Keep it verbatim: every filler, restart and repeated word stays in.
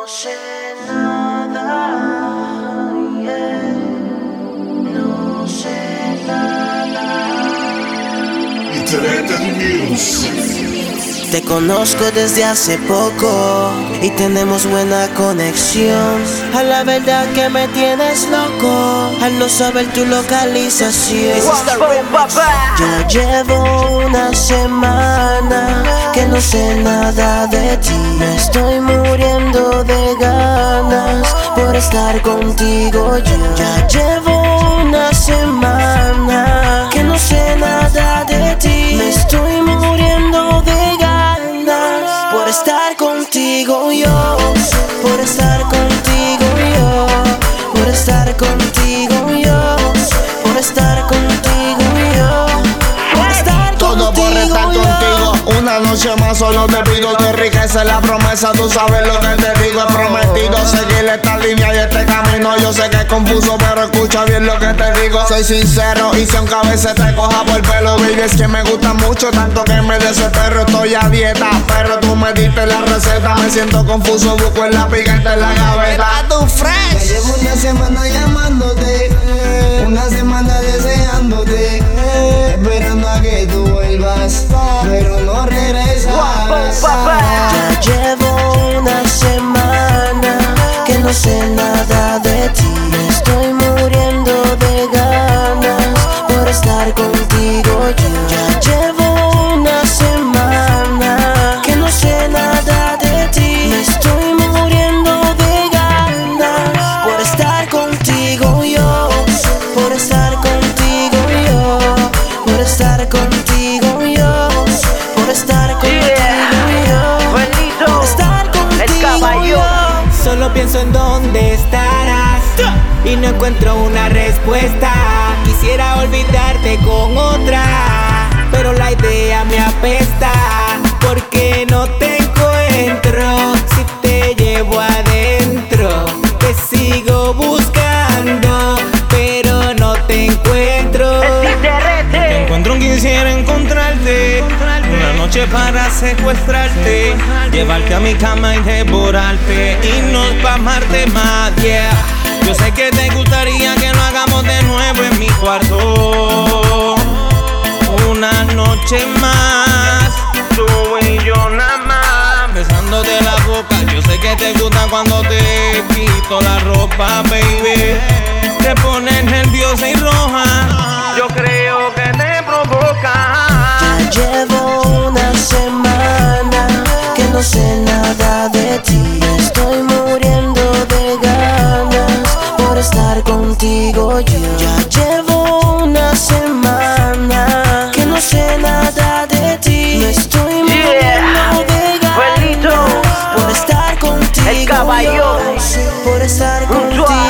sé nada, yeah. No sé nada. Te conozco desde hace poco y tenemos buena conexión. A la verdad que me tienes loco al no saber tu localización. Ya llevo una semana que no sé nada de ti. Me estoy muriendo de ganas por estar contigo yo. Ya llevo una semana que no sé nada de ti. Me estoy muriendo de ganas por estar contigo yo. Por estar contigo yo. Por estar contigo yo. Por estar contigo yo. Por estar todo por estar contigo. Una noche más solo te pido que enriquece la promesa. Tú sabes lo que te digo, he prometido seguir esta línea y este camino. Yo sé que es confuso, pero escucha bien lo que te digo. Soy sincero y si aunque a veces te coja por el pelo, baby, es que me gusta mucho, tanto que me desespero. Estoy a dieta, pero tú me diste la receta. Me siento confuso, busco el lápiz en la gaveta. Tú fresh. Ya llevo una semana llamándote, una semana deseándote, esperando a que tú vuelvas, pero no regresas. Ya llevo una semana que no sé nada de ti. Me estoy muriendo de ganas por estar contigo yo. Ya llevo una semana que no sé nada de ti. Me estoy muriendo de ganas por estar contigo yo. Por estar contigo yo. Por estar contigo yo. Por estar contigo yo. Por estar contigo yo. Solo pienso en dónde estarás y no encuentro una respuesta. Quisiera olvidarte con otra, pero la idea me apesta. Porque no te encuentro si te llevo adentro. Te sigo buscando, pero no te encuentro. Te encuentro, quisiera encontrarte. Una noche para secuestrarte, llevarte a mi cama y devorarte, irnos pa' amarte más, yeah. Yo sé que te gustaría que lo hagamos de nuevo en mi cuarto. Una noche más, tú y yo nada más, besándote la boca. Yo sé que te gusta cuando te quito la ropa, baby. Te pones nerviosa y roja, yo creo que te provoca. Ya llevo una semana que no sé nada de ti. Me estoy muriendo de ganas por estar contigo yo. Ya llevo una semana que no sé nada de ti. Me estoy muriendo de ganas por estar contigo yo. Por estar contigo